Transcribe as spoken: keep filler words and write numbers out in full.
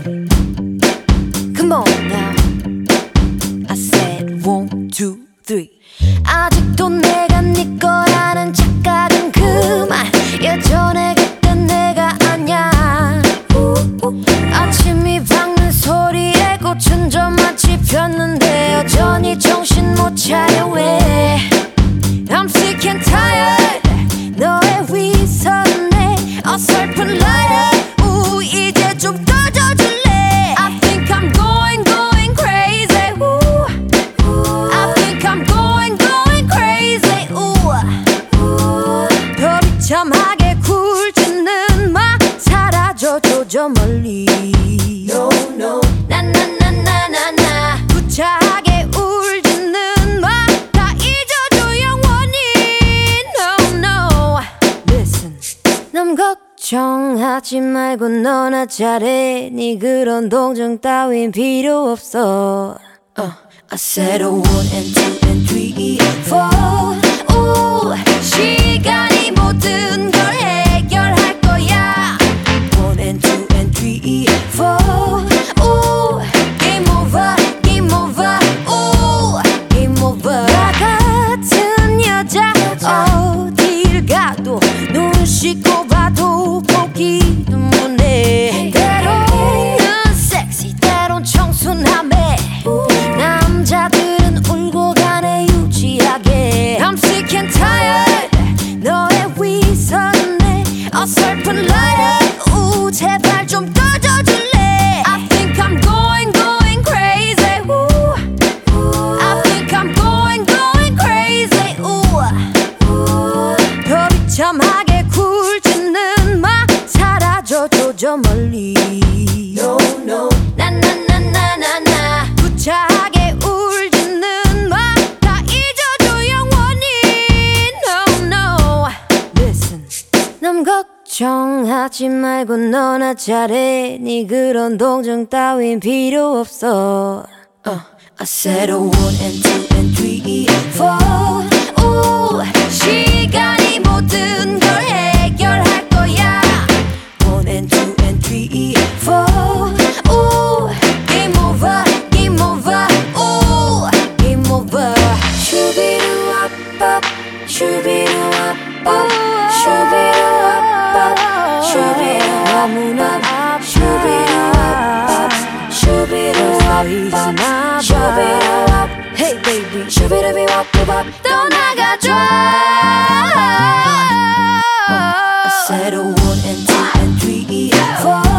Come on now. I said one, two, three. 아직도 내가 네 거라는 착각은 그만. 예전에 그땐 내가 아냐. 아침이 밝는 소리에 꽃은 좀 마치 폈는데 여전히 정신 못 차려 왜. I'm sick and tired. 너의 위선에 어설픈 lighter. 우 이제 좀 꺼져줄래. I think I'm going going crazy. 우 I think I'm going going crazy. 우 더 비참하게 굴지는 마. 사라져줘 저 멀리. No no 나 나 나 나 나 나 구차하게 울지는 마. 다 잊어줘 영원히. No no Listen. 남 걱정하지 말고 너나 잘해. 네 그런 동정 따윈 필요 없어. uh, I said a one and two and three four. 오 시간이 모든 걸 해결할 거야. One and two and three four. 오 game over game over. 오 game over. 나 같은 여자 어딜 가도 눈 씻고 봐도 보기 눈물내. 때로는 섹시 때론 청순함에 남자들은 울고 가네 유치하게. I'm sick and tired. 너의 위선에 어설픈 lighter. 우 제발 좀 꺼져줄래. I think I'm going going crazy. 우 I think I'm going going crazy. 우 더 비참하게 굴지는 마. 사라져줘 저 멀리. No no 나 나 나 나 나 나 구차하게 울지는 마. 다 잊어줘 영원히. No no Listen. 남 걱정하지 말고 너나 잘해. 네 그런 동정 따윈 필요 없어. uh, I said a one and two and three four. 오 시간이 모든 걸 해결할 거야. One and two and three four. 오 game over game over. 오 game over. 슈비루아빠 슈비루아빠 슈비루아빠 슈비루 너무나 슈비루아빠 슈비루아빠 슈비루아빠. Hey baby 슈비루비와빠밥 떠나가줘. I said a one and two and three four.